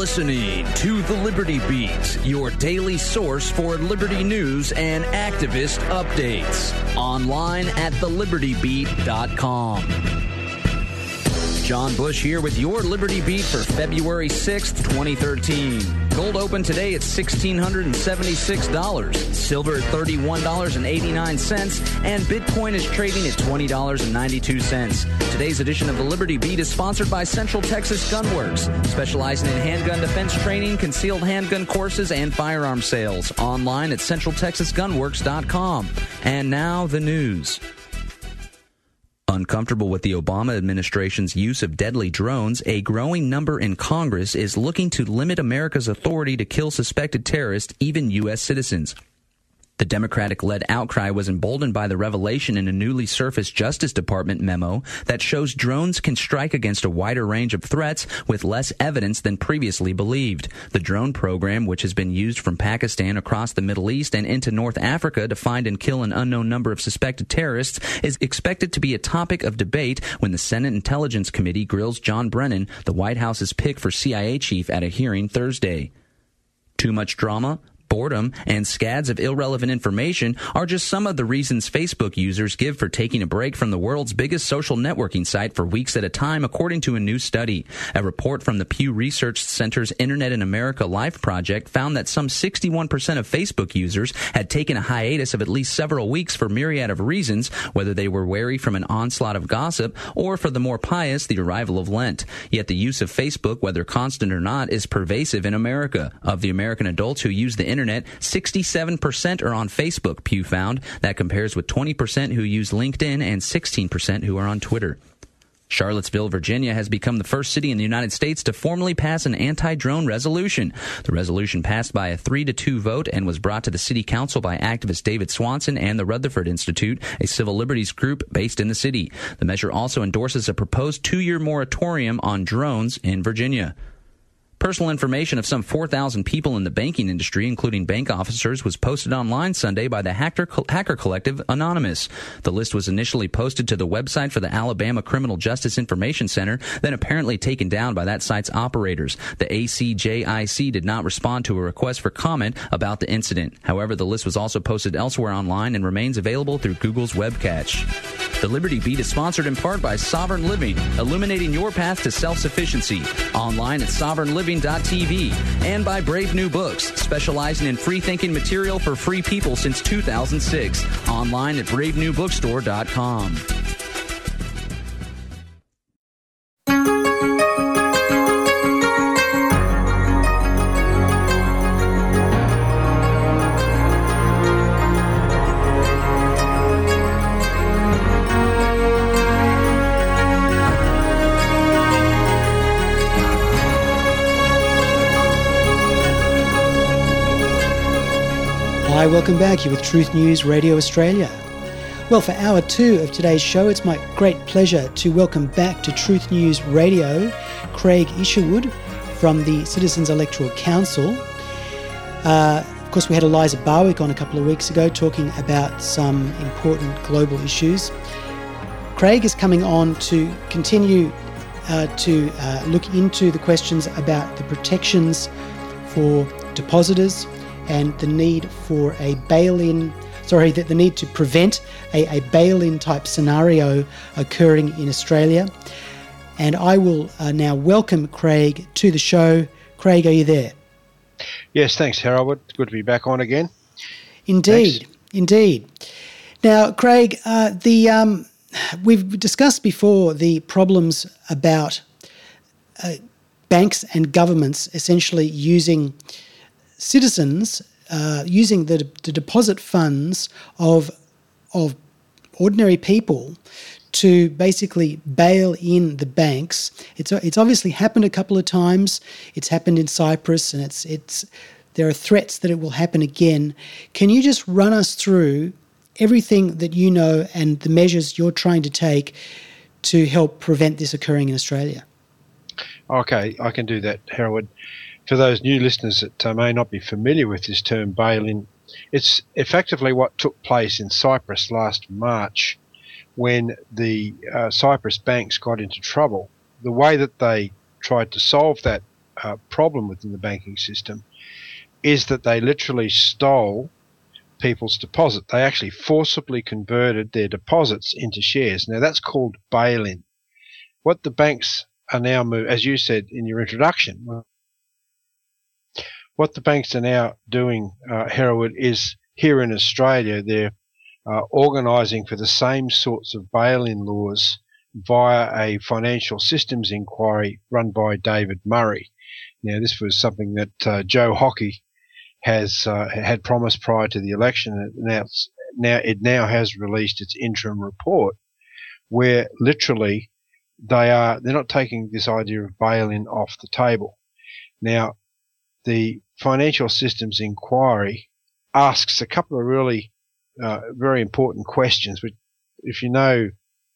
listening to The Liberty Beat, your daily source for liberty news and activist updates. Online at thelibertybeat.com. John Bush here with your Liberty Beat for February 6th, 2013. Gold opened today at $1,676, silver at $31.89, and Bitcoin is trading at $20.92. Today's edition of the Liberty Beat is sponsored by Central Texas Gunworks, specializing in handgun defense training, concealed handgun courses, and firearm sales. Online at centraltexasgunworks.com. And now the news. Uncomfortable with the Obama administration's use of deadly drones, a growing number in Congress is looking to limit America's authority to kill suspected terrorists, even U.S. citizens. The Democratic-led outcry was emboldened by the revelation in a newly surfaced Justice Department memo that shows drones can strike against a wider range of threats with less evidence than previously believed. The drone program, which has been used from Pakistan across the Middle East and into North Africa to find and kill an unknown number of suspected terrorists, is expected to be a topic of debate when the Senate Intelligence Committee grills John Brennan, the White House's pick for CIA chief, at a hearing Thursday. Too much drama? Boredom and scads of irrelevant information are just some of the reasons Facebook users give for taking a break from the world's biggest social networking site for weeks at a time, according to a new study. A report from the Pew Research Center's Internet in America Life project found that some 61% of Facebook users had taken a hiatus of at least several weeks for a myriad of reasons, whether they were wary from an onslaught of gossip or, for the more pious, the arrival of Lent. Yet the use of Facebook, whether constant or not, is pervasive in America. Of the American adults who use the Internet, 67% are on Facebook, Pew found. That compares with 20% who use LinkedIn and 16% who are on Twitter. Charlottesville, Virginia has become the first city in the United States to formally pass an anti-drone resolution. The resolution passed by a 3-2 vote and was brought to the city council by activist David Swanson and the Rutherford Institute, a civil liberties group based in the city. The measure also endorses a proposed 2-year moratorium on drones in Virginia. Personal information of some 4,000 people in the banking industry, including bank officers, was posted online Sunday by the hacker collective Anonymous. The list was initially posted to the website for the Alabama Criminal Justice Information Center, then apparently taken down by that site's operators. The ACJIC did not respond to a request for comment about the incident. However, the list was also posted elsewhere online and remains available through Google's web cache. The Liberty Beat is sponsored in part by Sovereign Living, illuminating your path to self-sufficiency. Online at sovereignliving.tv, and by Brave New Books, specializing in free-thinking material for free people since 2006. Online at bravenewbookstore.com. Hi, welcome back. You're with Truth News Radio Australia. Well, for hour 2 of today's show, it's my great pleasure to welcome back to Truth News Radio Craig Isherwood from the Citizens Electoral Council. Of course, we had Eliza Barwick on a couple of weeks ago talking about some important global issues. Craig is coming on to continue to look into the questions about the protections for depositors and the need for a the need to prevent a bail-in type scenario occurring in Australia. And I will now welcome Craig to the show. Craig, are you there? Yes, thanks, Harold. It's good to be back on again. Indeed. Now, Craig, we've discussed before the problems about banks and governments essentially using citizens using the deposit funds of ordinary people to basically bail in the banks. It's obviously happened a couple of times. It's happened in Cyprus, and there are threats that it will happen again. Can you just run us through everything that you know and the measures you're trying to take to help prevent this occurring in Australia? Okay, I can do that, Harold. For those new listeners that may not be familiar with this term bail-in, it's effectively what took place in Cyprus last March when the Cyprus banks got into trouble. The way that they tried to solve that problem within the banking system is that they literally stole people's deposit. They actually forcibly converted their deposits into shares. Now that's called bail-in. What the banks are now, as you said in your introduction, what the banks are now doing, Hereward, is here in Australia, they're organising for the same sorts of bail-in laws via a financial systems inquiry run by David Murray. Now, this was something that Joe Hockey has had promised prior to the election, and it now has released its interim report, where literally they're not taking this idea of bail-in off the table. Now, the financial systems inquiry asks a couple of really very important questions, which, if you know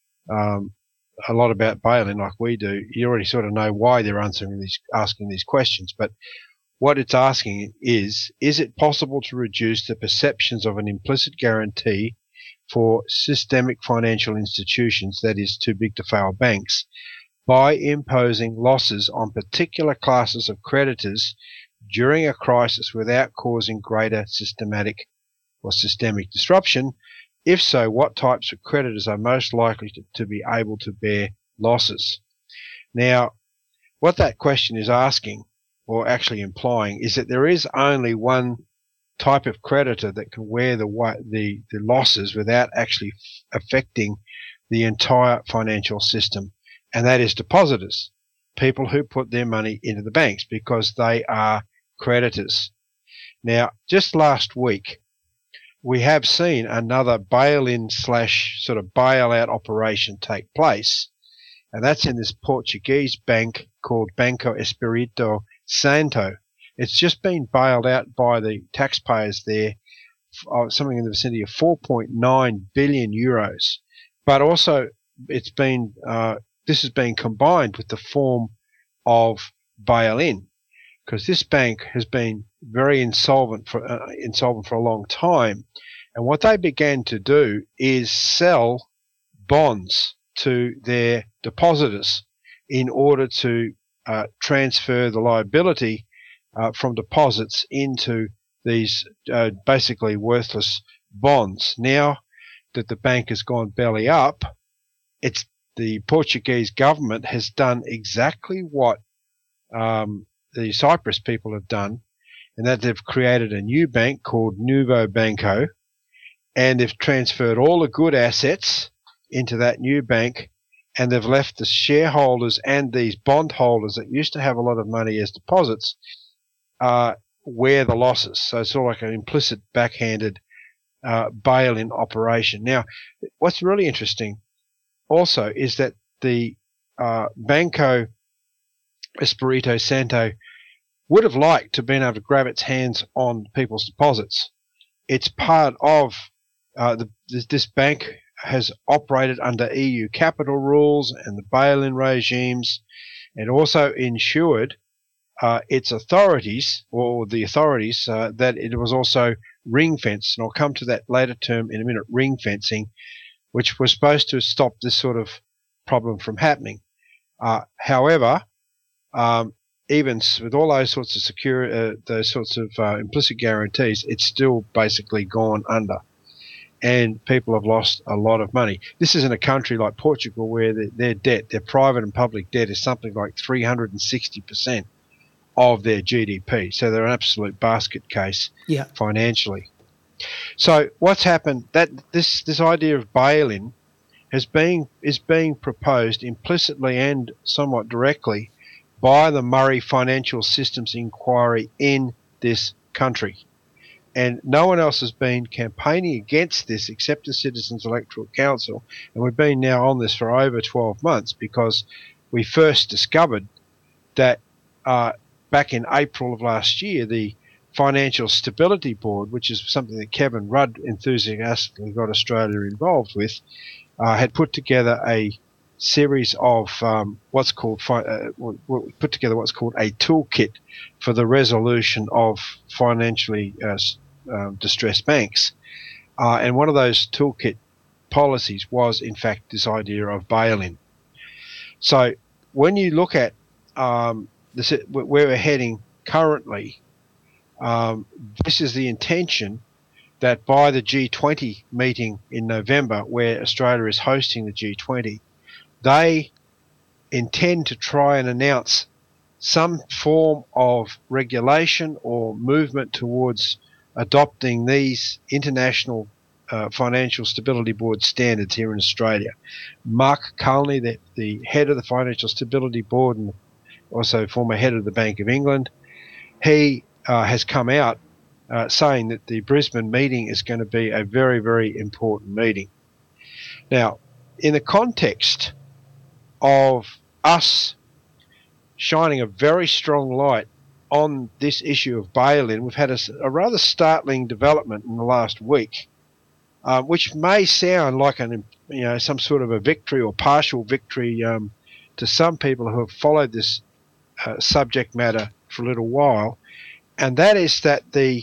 a lot about bail-in like we do, you already sort of know why they're asking these questions. But what it's asking is it possible to reduce the perceptions of an implicit guarantee for systemic financial institutions, that is, too big to fail banks, by imposing losses on particular classes of creditors during a crisis without causing greater systemic disruption? If so, what types of creditors are most likely to be able to bear losses? Now, what that question is asking, or actually implying, is that there is only one type of creditor that can wear the losses without actually affecting the entire financial system, and that is depositors, people who put their money into the banks, because they are creditors. Now, just last week, we have seen another bail-in / sort of bailout operation take place, and that's in this Portuguese bank called Banco Espírito Santo. It's just been bailed out by the taxpayers there, something in the vicinity of 4.9 billion euros. But also, this has been combined with the form of bail-in, because this bank has been very insolvent for a long time, and what they began to do is sell bonds to their depositors in order to transfer the liability from deposits into these basically worthless bonds. Now that the bank has gone belly up, the Portuguese government has done exactly what the Cyprus people have done, and that they've created a new bank called Novo Banco, and they've transferred all the good assets into that new bank, and they've left the shareholders and these bondholders that used to have a lot of money as deposits wear the losses. So it's sort of like an implicit backhanded bail-in operation. Now, what's really interesting also is that the Banco Espírito Santo would have liked to have been able to grab its hands on people's deposits. It's part of this bank has operated under EU capital rules and the bail-in regimes, and also ensured its authorities, or the authorities, that it was also ring-fenced, and I'll come to that later term in a minute, ring-fencing, which was supposed to stop this sort of problem from happening. However, even with all those sorts of implicit guarantees, it's still basically gone under, and people have lost a lot of money. This is in a country like Portugal where their debt, their private and public debt, is something like 360% of their GDP. So they're an absolute basket case financially. So what's happened, that this idea of bail-in is being proposed implicitly and somewhat directly by the Murray Financial Systems Inquiry in this country. And no one else has been campaigning against this except the Citizens Electoral Council. And we've been now on this for over 12 months because we first discovered that back in April of last year, the Financial Stability Board, which is something that Kevin Rudd enthusiastically got Australia involved with, had put together a series of what's called a toolkit for the resolution of financially distressed banks, and one of those toolkit policies was in fact this idea of bail-in. So when you look at where we're heading currently, this is the intention that by the G20 meeting in November, where Australia is hosting the G20, they intend to try and announce some form of regulation or movement towards adopting these international Financial Stability Board standards here in Australia. Mark Carney, the head of the Financial Stability Board and also former head of the Bank of England, he has come out saying that the Brisbane meeting is going to be a very, very important meeting. Now, in the context of us shining a very strong light on this issue of bail-in, we've had a rather startling development in the last week, which may sound like some sort of a victory or partial victory to some people who have followed this subject matter for a little while, and that is that the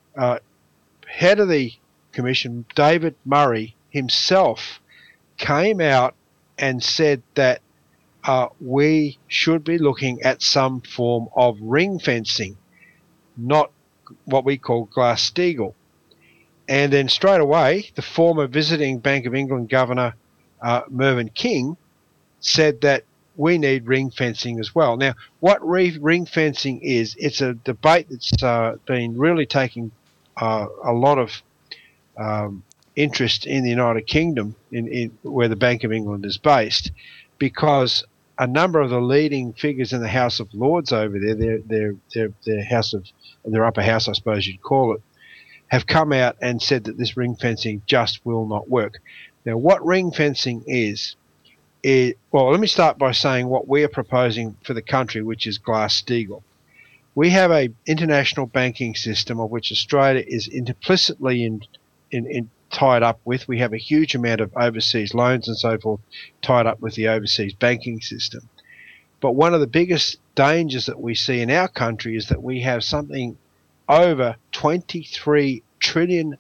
head of the Commission, David Murray himself, came out and said that we should be looking at some form of ring fencing, not what we call Glass-Steagall. And then straight away, the former visiting Bank of England Governor, Mervyn King, said that we need ring fencing as well. Now, what ring fencing is, it's a debate that's been really taking a lot of interest in the United Kingdom, in where the Bank of England is based, because a number of the leading figures in the House of Lords over there, their upper house, I suppose you'd call it, have come out and said that this ring fencing just will not work. Now, what ring fencing is, well, let me start by saying what we are proposing for the country, which is Glass-Steagall. We have an international banking system of which Australia is implicitly tied up with. We have a huge amount of overseas loans and so forth tied up with the overseas banking system. But one of the biggest dangers that we see in our country is that we have something over $23 trillion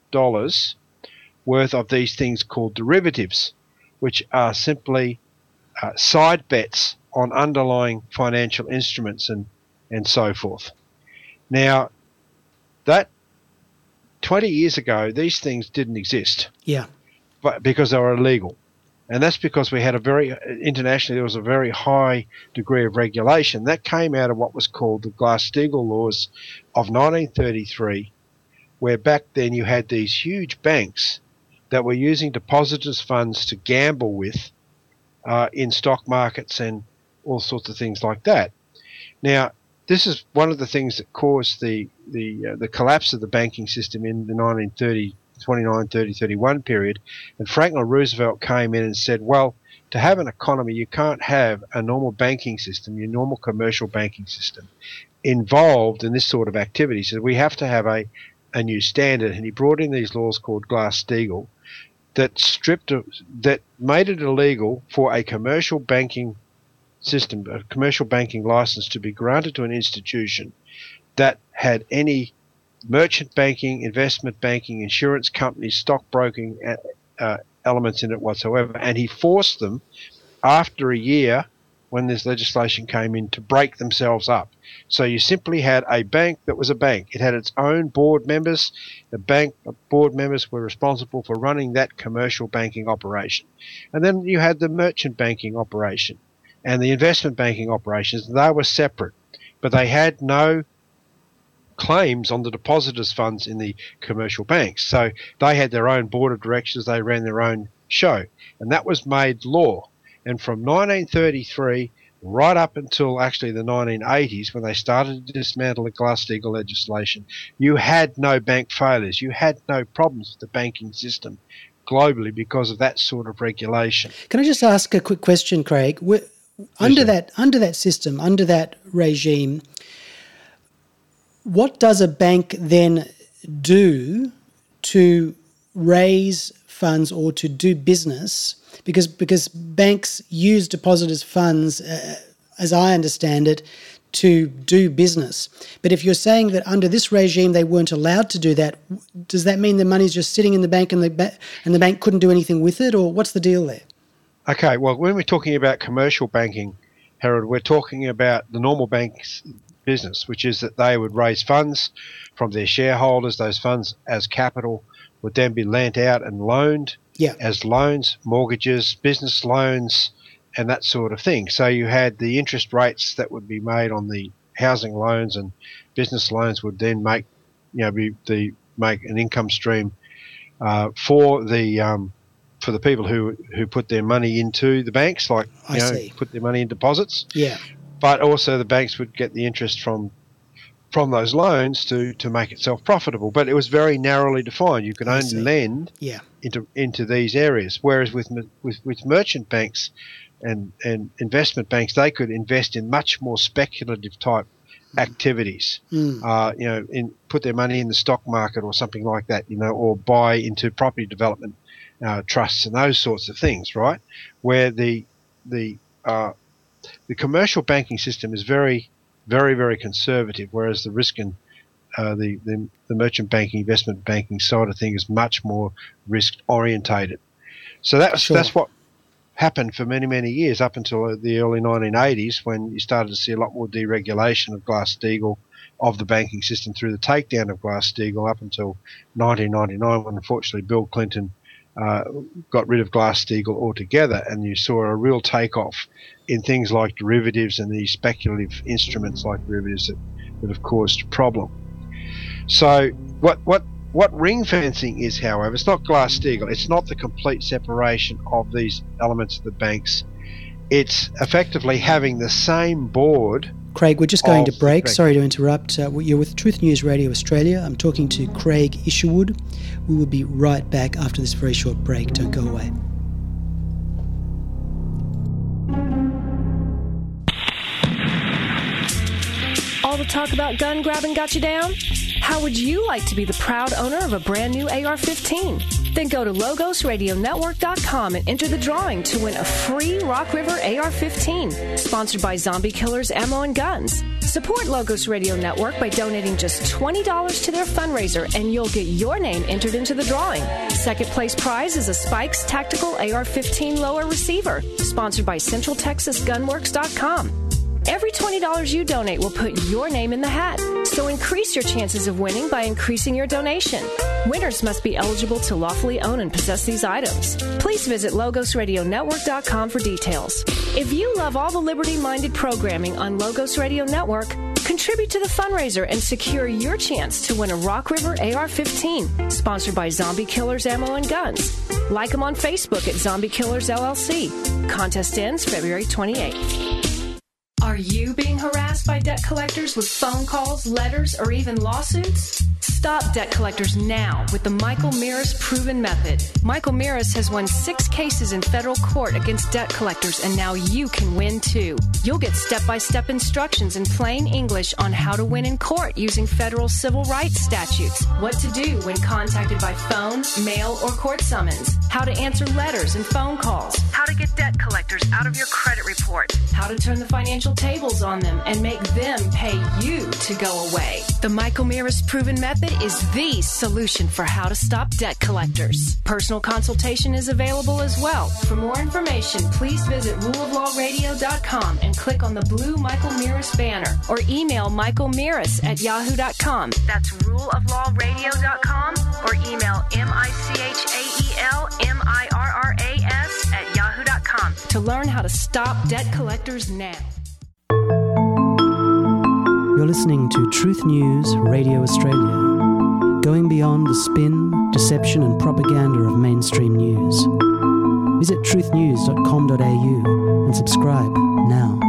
worth of these things called derivatives, which are simply side bets on underlying financial instruments and so forth. Now, that 20 years ago, these things didn't exist. Yeah. But because they were illegal. And that's because we had internationally, there was a very high degree of regulation. That came out of what was called the Glass-Steagall laws of 1933, where back then you had these huge banks that were using depositors' funds to gamble with in stock markets and all sorts of things like that. Now, this is one of the things that caused the collapse of the banking system in the 1929, 30, 31 period. And Franklin Roosevelt came in and said, well, to have an economy, you can't have a normal banking system, your normal commercial banking system, involved in this sort of activity. So we have to have a new standard. And he brought in these laws called Glass-Steagall that made it illegal for a commercial banking system, a commercial banking license, to be granted to an institution that had any merchant banking, investment banking, insurance companies, stockbroking elements in it whatsoever. And he forced them, after a year, when this legislation came in, to break themselves up. So you simply had a bank that was a bank. It had its own board members. The bank board members were responsible for running that commercial banking operation. And then you had the merchant banking operation and the investment banking operations. They were separate, but they had no claims on the depositors' funds in the commercial banks. So they had their own board of directors. They ran their own show, and that was made law. And from 1933 right up until actually the 1980s, when they started to dismantle the Glass-Steagall legislation, you had no bank failures. You had no problems with the banking system globally because of that sort of regulation. Can I just ask a quick question, Craig? Under that system, under that regime, what does a bank then do to raise funds or to do business? Because banks use depositors' funds, as I understand it, to do business. But if you're saying that under this regime they weren't allowed to do that, does that mean the money's just sitting in the bank and the bank couldn't do anything with it, or what's the deal there? Okay, well, when we're talking about commercial banking, Harold, we're talking about the normal bank's business, which is that they would raise funds from their shareholders. Those funds as capital would then be lent out and loaned as loans, mortgages, business loans, and that sort of thing. So you had the interest rates that would be made on the housing loans and business loans would then make, make an income stream for the people who put their money into the banks, like put their money in deposits. Yeah. But also the banks would get the interest from those loans to make itself profitable. But it was very narrowly defined. You could only lend into these areas. Whereas with merchant banks and investment banks, they could invest in much more speculative type activities. Put their money in the stock market or something like that, or buy into property development trusts and those sorts of things, right? Where the commercial banking system is very, very, very conservative, whereas the risk and the merchant banking, investment banking side of things is much more risk orientated. So that's what happened for many, many years up until the early 1980s, when you started to see a lot more deregulation of Glass-Steagall, of the banking system, through the takedown of Glass-Steagall, up until 1999, when unfortunately Bill Clinton got rid of Glass-Steagall altogether, and you saw a real takeoff in things like derivatives and these speculative instruments like derivatives that have caused a problem. So what ring fencing is, however, it's not Glass-Steagall. It's not the complete separation of these elements of the banks. It's effectively having the same board. Craig, we're just going to break. Sorry to interrupt. You're with Truth News Radio Australia. I'm talking to Craig Isherwood. We will be right back after this very short break. Don't go away. All the talk about gun grabbing got you down? How would you like to be the proud owner of a brand new AR-15? Then go to LogosRadioNetwork.com and enter the drawing to win a free Rock River AR-15, sponsored by Zombie Killers Ammo and Guns. Support Logos Radio Network by donating just $20 to their fundraiser, and you'll get your name entered into the drawing. Second place prize is a Spikes Tactical AR-15 lower receiver, sponsored by CentralTexasGunworks.com. Every $20 you donate will put your name in the hat, so increase your chances of winning by increasing your donation. Winners must be eligible to lawfully own and possess these items. Please visit LogosRadioNetwork.com for details. If you love all the liberty-minded programming on Logos Radio Network, contribute to the fundraiser and secure your chance to win a Rock River AR-15, sponsored by Zombie Killers Ammo and Guns. Like them on Facebook at Zombie Killers LLC. Contest ends February 28th. Are you being harassed by debt collectors with phone calls, letters, or even lawsuits? Stop debt collectors now with the Michael Mirris Proven Method. Michael Mirris has won 6 cases in federal court against debt collectors, and now you can win too. You'll get step-by-step instructions in plain English on how to win in court using federal civil rights statutes, what to do when contacted by phone, mail, or court summons, how to answer letters and phone calls, how to get debt collectors out of your credit report, how to turn the financial tables on them and make them pay you to go away. The Michael Mirris Proven Method is the solution for how to stop debt collectors. Personal consultation is available as well. For more information, please visit ruleoflawradio.com and click on the blue Michael Mirris banner, or email michaelmirris@yahoo.com. That's ruleoflawradio.com, or email michaelmirras@yahoo.com to learn how to stop debt collectors now. You're listening to Truth News Radio Australia, going beyond the spin, deception and propaganda of mainstream news. Visit truthnews.com.au and subscribe now.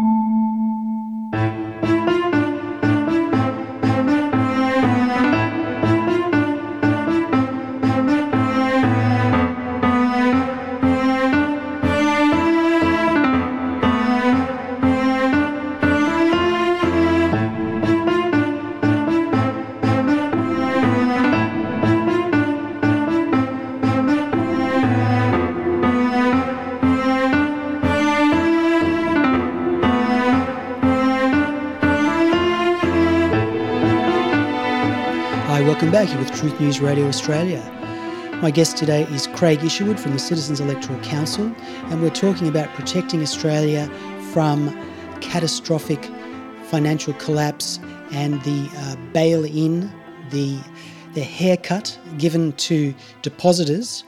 Welcome back. You're with Truth News Radio Australia. My guest today is Craig Isherwood from the Citizens Electoral Council, and we're talking about protecting Australia from catastrophic financial collapse and the bail-in, the haircut given to depositors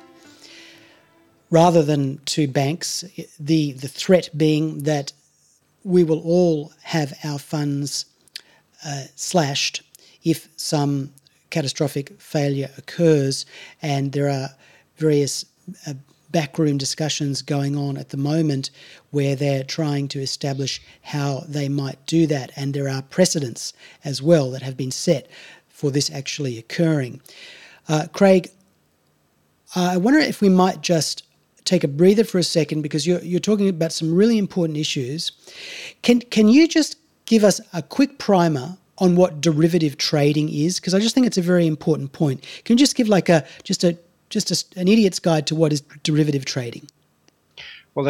rather than to banks, the threat being that we will all have our funds slashed if some catastrophic failure occurs, and there are various backroom discussions going on at the moment where they're trying to establish how they might do that, and there are precedents as well that have been set for this actually occurring. Craig, I wonder if we might just take a breather for a second, because you're talking about some really important issues. Can you just give us a quick primer on what derivative trading is? Because I just think it's a very important point. Can you just give like an idiot's guide to what is derivative trading? Well,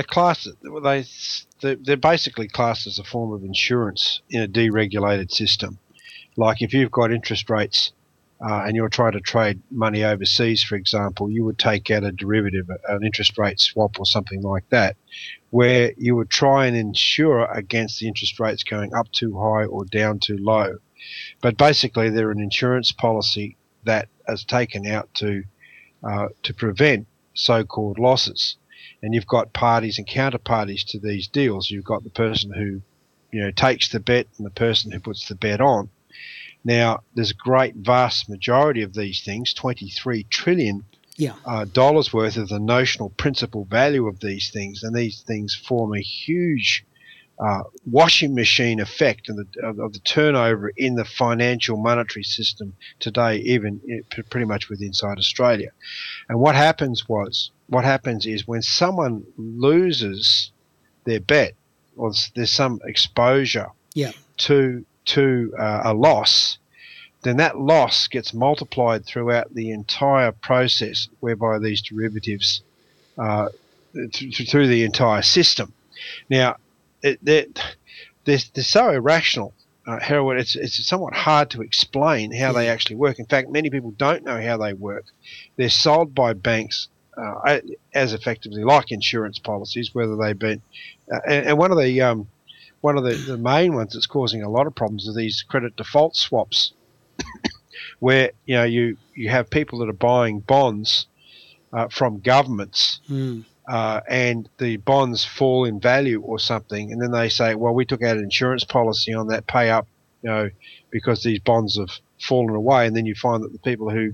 they're basically classed as a form of insurance in a deregulated system. Like if you've got interest rates and you're trying to trade money overseas, for example, you would take out a derivative, an interest rate swap or something like that, where you would try and insure against the interest rates going up too high or down too low. But basically, they're an insurance policy that is taken out to prevent so-called losses. And you've got parties and counterparties to these deals. You've got the person who, takes the bet and the person who puts the bet on. Now, there's a great vast majority of these things, $23 trillion dollars worth of the notional principal value of these things, and these things form a huge washing machine effect of the turnover in the financial monetary system today, even pretty much with inside Australia. And what happens is when someone loses their bet, or there's some exposure to a loss, then that loss gets multiplied throughout the entire process, whereby these derivatives through the entire system. Now, they're so irrational, Hereward. It's somewhat hard to explain how they actually work. In fact, many people don't know how they work. They're sold by banks as effectively like insurance policies, whether they've been and one of the main ones that's causing a lot of problems are these credit default swaps, where you have people that are buying bonds from governments. And the bonds fall in value or something, and then they say, well, we took out an insurance policy on that, pay up, because these bonds have fallen away. And then you find that the people who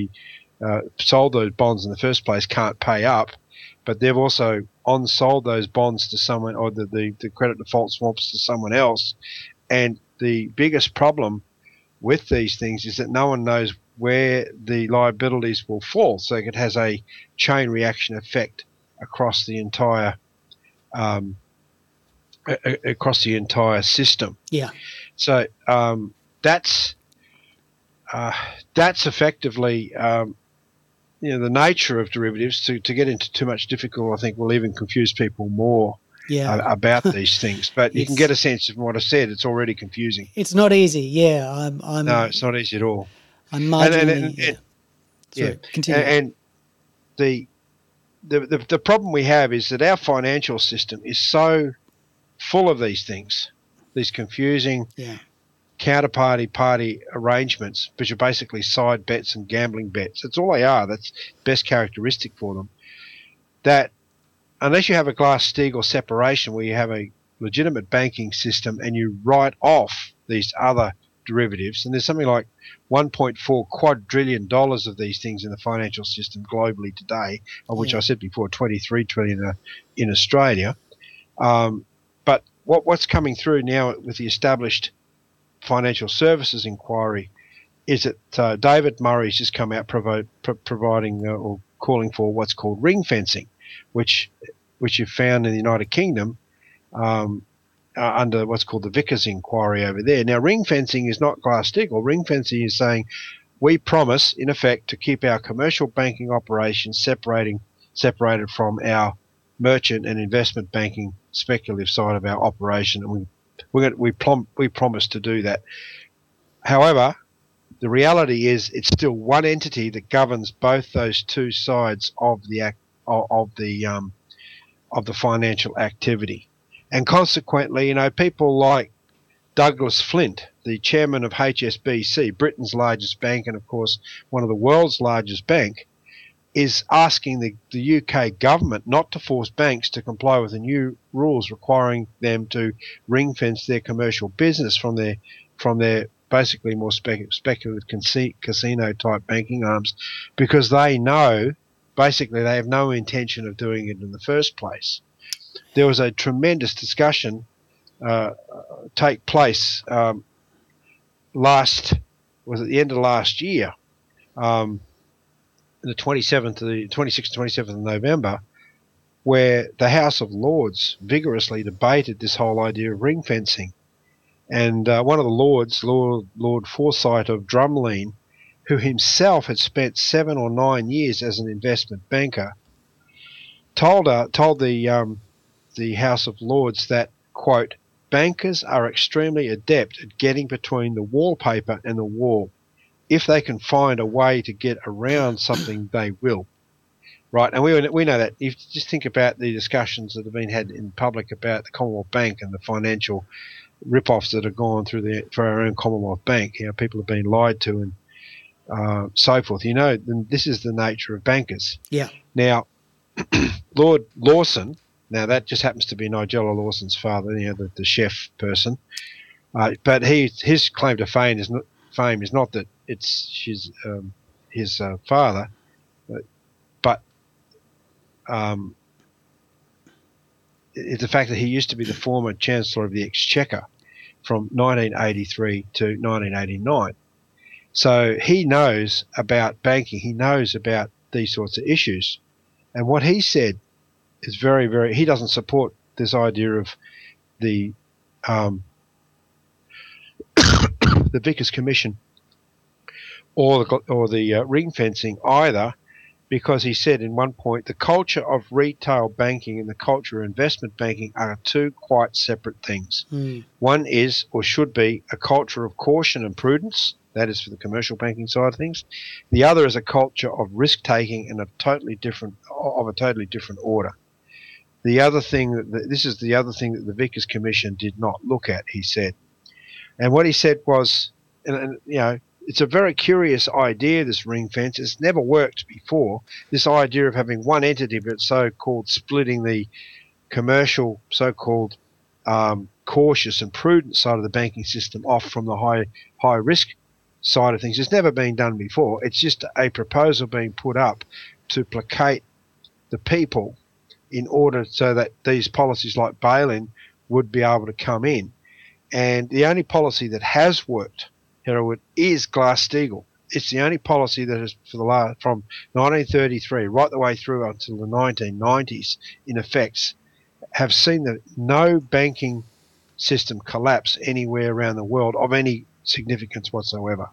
sold those bonds in the first place can't pay up, but they've also on-sold those bonds to someone, or the credit default swaps to someone else. And the biggest problem with these things is that no one knows where the liabilities will fall, so it has a chain reaction effect across the entire system. Yeah. So that's effectively the nature of derivatives. To get into too much difficult, I think, will even confuse people more about these things. But you can get a sense of what I said. It's already confusing. It's not easy. Yeah. No, it's not easy at all. I'm marginally. Continue. And the problem we have is that our financial system is so full of these things, these confusing party arrangements, which are basically side bets and gambling bets. That's all they are. That's best characteristic for them. That unless you have a Glass-Steagall separation where you have a legitimate banking system and you write off these other derivatives, and there's something like $1.4 quadrillion of these things in the financial system globally today, of which I said before 23 trillion in Australia. But what's coming through now with the established financial services inquiry is that David Murray's just come out providing or calling for what's called ring fencing, which you've found in the United Kingdom under what's called the Vickers inquiry over there. Now, ring fencing is not Glass-Steagall. Ring fencing is saying we promise, in effect, to keep our commercial banking operations separated from our merchant and investment banking speculative side of our operation, and we promise to do that. However, the reality is it's still one entity that governs both those two sides of the financial activity. And consequently, people like Douglas Flint, the chairman of HSBC, Britain's largest bank and, of course, one of the world's largest bank, is asking the UK government not to force banks to comply with the new rules requiring them to ring-fence their commercial business from their basically more speculative casino-type banking arms, because they know, basically, they have no intention of doing it in the first place. There was a tremendous discussion take place at the end of last year, the 26th and 27th of November, where the House of Lords vigorously debated this whole idea of ring fencing. And one of the Lords, Lord Forsyth of Drumlean, who himself had spent 7 or 9 years as an investment banker, told the House of Lords that, quote, bankers are extremely adept at getting between the wallpaper and the wall. If they can find a way to get around something, they will. Right, and we know that. If you just think about the discussions that have been had in public about the Commonwealth Bank and the financial rip-offs that have gone through for our own Commonwealth Bank, people have been lied to and so forth. This is the nature of bankers. Yeah. Now, Lord Lawson, now that just happens to be Nigella Lawson's father, the chef person, but his claim to fame is not that she's his father, but it's the fact that he used to be the former Chancellor of the Exchequer from 1983 to 1989. So he knows about banking. He knows about these sorts of issues. And what he said is very, very... He doesn't support this idea of the the Vickers Commission or the ring fencing either, because he said in one point, the culture of retail banking and the culture of investment banking are two quite separate things. One is, or should be, a culture of caution and prudence. That is for the commercial banking side of things. The other is a culture of risk-taking and of a totally different order. The other thing this is the other thing that the Vickers Commission did not look at, he said. And what he said was, it's a very curious idea, this ring fence. It's never worked before. This idea of having one entity, but so-called splitting the commercial, so-called cautious and prudent side of the banking system off from the high risk side of things. It's never been done before. It's just a proposal being put up to placate the people in order so that these policies like bail-in would be able to come in. And the only policy that has worked, Hereward, is Glass-Steagall. It's the only policy that has, from 1933 right the way through until the 1990s, in effect, have seen that no banking system collapse anywhere around the world of any significance whatsoever.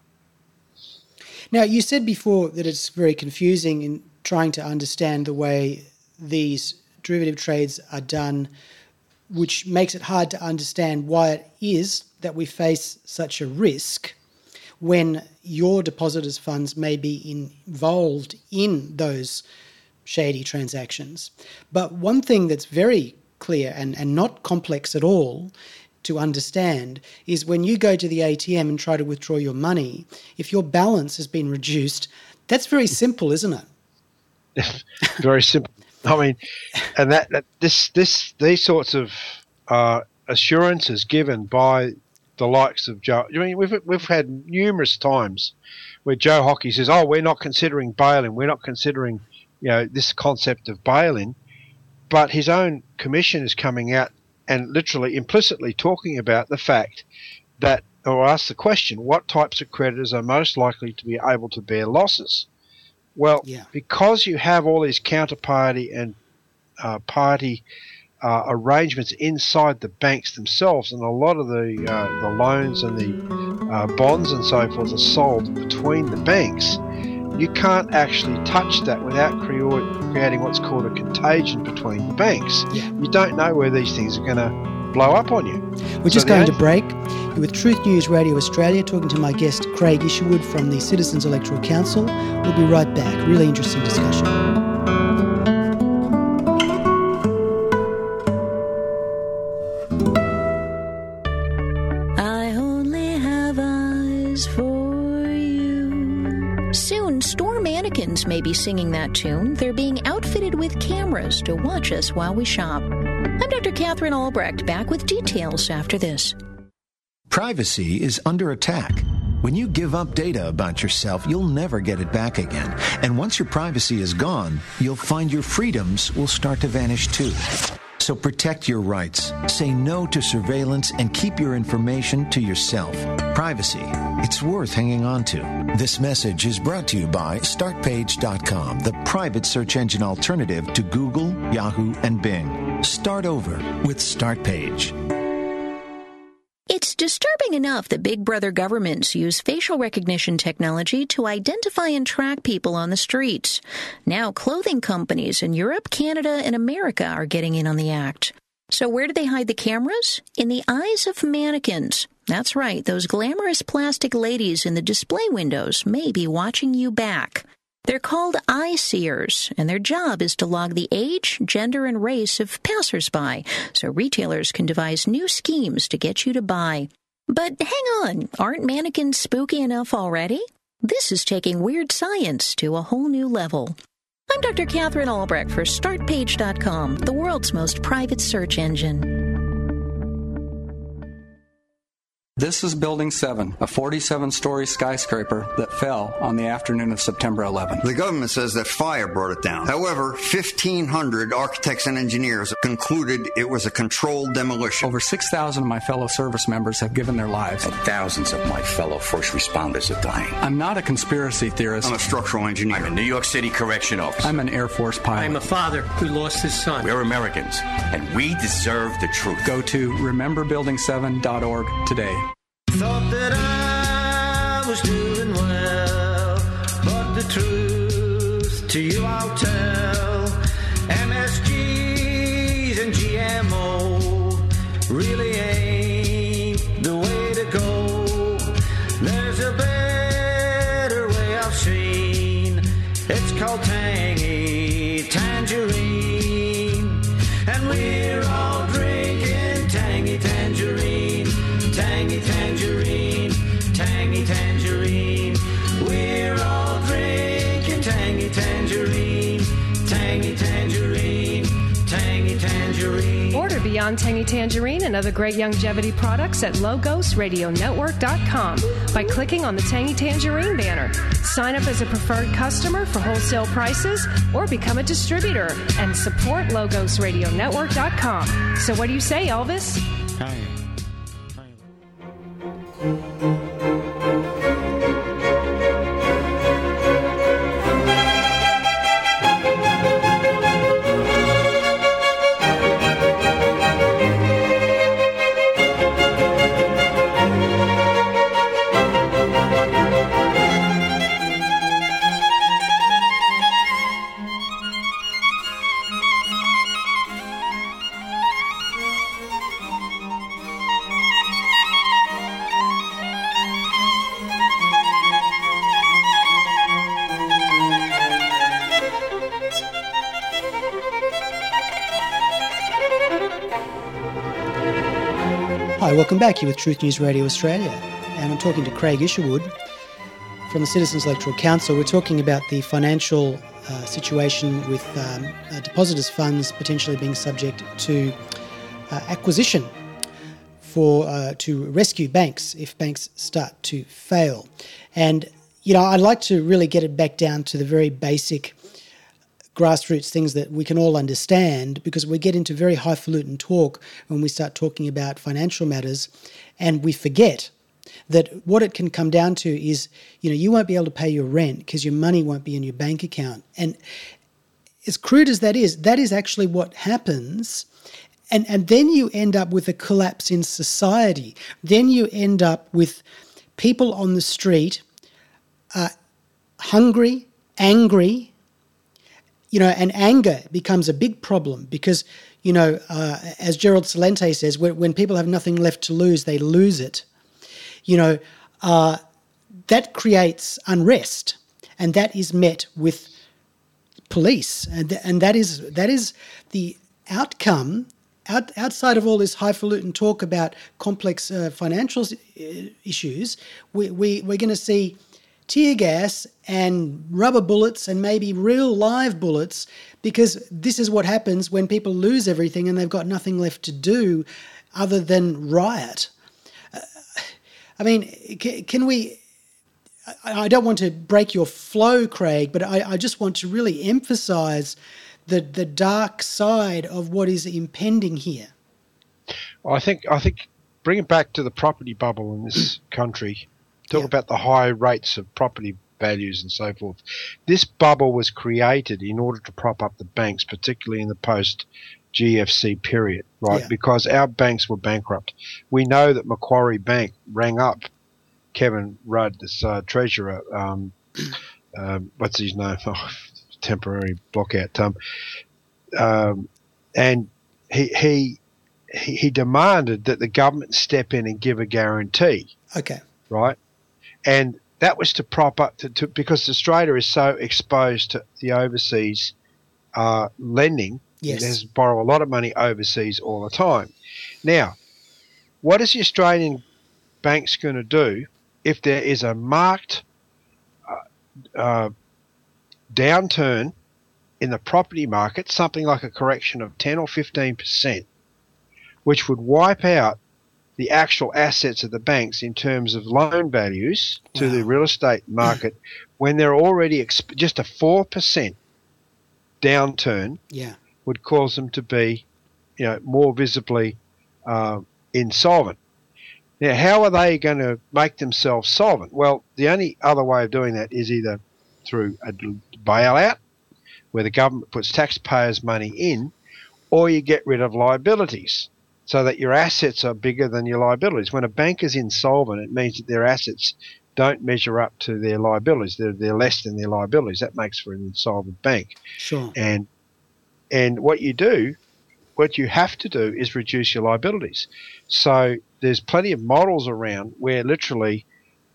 Now, you said before that it's very confusing in trying to understand the way these derivative trades are done, which makes it hard to understand why it is that we face such a risk when your depositors' funds may be involved in those shady transactions. But one thing that's very clear and not complex at all to understand is when you go to the ATM and try to withdraw your money, if your balance has been reduced, that's very simple, isn't it? Very simple. I mean, and these sorts of assurances given by the likes of Joe. I mean, we've had numerous times where Joe Hockey says, "Oh, we're not considering bail-in. We're not considering, this concept of bail-in," but his own commission is coming out and literally implicitly talking about the fact that, or ask the question, what types of creditors are most likely to be able to bear losses? Well, because you have all these counterparty and party arrangements inside the banks themselves, and a lot of the loans and the bonds and so forth are sold between the banks, you can't actually touch that without creating what's called a contagion between the banks. Yeah. You don't know where these things are going to blow up on you. We're just going to break. You're with Truth News Radio Australia, talking to my guest Craig Isherwood from the Citizens Electoral Council. We'll be right back. Really interesting discussion. is for you. Soon, store mannequins may be singing that tune. They're being outfitted with cameras to watch us while we shop. I'm Dr. Catherine Albrecht, back with details after this. Privacy is under attack. When you give up data about yourself, you'll never get it back again. And once your privacy is gone, you'll find your freedoms will start to vanish too. So protect your rights, say no to surveillance, and keep your information to yourself. Privacy, it's worth hanging on to. This message is brought to you by StartPage.com, the private search engine alternative to Google, Yahoo, and Bing. Start over with StartPage. It's disturbing enough that big brother governments use facial recognition technology to identify and track people on the streets. Now clothing companies in Europe, Canada, and America are getting in on the act. So where do they hide the cameras? In the eyes of mannequins. That's right, those glamorous plastic ladies in the display windows may be watching you back. They're called eye seers, and their job is to log the age, gender, and race of passersby, so retailers can devise new schemes to get you to buy. But hang on, aren't mannequins spooky enough already? This is taking weird science to a whole new level. I'm Dr. Catherine Albrecht for StartPage.com, the world's most private search engine. This is Building 7, a 47-story skyscraper that fell on the afternoon of September 11th. The government says that fire brought it down. However, 1,500 architects and engineers concluded it was a controlled demolition. Over 6,000 of my fellow service members have given their lives. And thousands of my fellow first responders are dying. I'm not a conspiracy theorist. I'm a structural engineer. I'm a New York City correction officer. I'm an Air Force pilot. I'm a father who lost his son. We're Americans, and we deserve the truth. Go to rememberbuilding7.org today. Thought that I was doing well, but the truth to you I'll tell. MSGs and GMO really ain't the way to go. There's a better way I've seen. It's called tangy tangerine, and we're all drinking tangy tangerine. Tangy tangerine, tangy tangerine. We're all drinking tangy tangerine, tangy tangerine, tangy tangerine. Order Beyond Tangy Tangerine and other great longevity products at LogosRadioNetwork.com by clicking on the Tangy Tangerine banner. Sign up as a preferred customer for wholesale prices or become a distributor and support LogosRadioNetwork.com. So what do you say, Elvis? Hi. Hi, welcome back. You're with Truth News Radio Australia, and I'm talking to Craig Isherwood from the Citizens Electoral Council. We're talking about the financial situation with depositors' funds potentially being subject to acquisition to rescue banks if banks start to fail. And, I'd like to really get it back down to the very basic grassroots things that we can all understand, because we get into very highfalutin talk when we start talking about financial matters, and we forget that what it can come down to is, you won't be able to pay your rent because your money won't be in your bank account. And as crude as that is actually what happens. And then you end up with a collapse in society. Then you end up with people on the street hungry, angry, and anger becomes a big problem because, as Gerald Celente says, when people have nothing left to lose, they lose it. That creates unrest, and that is met with police, and that is the outcome outside of all this highfalutin talk about complex financial issues, we're going to see tear gas and rubber bullets and maybe real live bullets, because this is what happens when people lose everything and they've got nothing left to do other than riot. I mean, can we... I don't want to break your flow, Craig, but I just want to really emphasise the dark side of what is impending here. I think bring it back to the property bubble in this country. Talk about the high rates of property values and so forth. This bubble was created in order to prop up the banks, particularly in the post-GFC period, right? Yeah. Because our banks were bankrupt. We know that Macquarie Bank rang up Kevin Rudd, this treasurer, what's his name? Oh, temporary blockout. And he demanded that the government step in and give a guarantee. Okay. Right? And that was to prop up, because Australia is so exposed to the overseas lending. Yes. It has to borrow a lot of money overseas all the time. Now, what is the Australian banks going to do if there is a marked downturn in the property market, something like a correction of 10 or 15%, which would wipe out the actual assets of the banks in terms of loan values to the real estate market, when they're already just a 4% downturn would cause them to be, more visibly insolvent. Now, how are they going to make themselves solvent? Well, the only other way of doing that is either through a bailout, where the government puts taxpayers' money in, or you get rid of liabilities, so that your assets are bigger than your liabilities. When a bank is insolvent, it means that their assets don't measure up to their liabilities. They're less than their liabilities. That makes for an insolvent bank. Sure. And what you have to do is reduce your liabilities. So there's plenty of models around where literally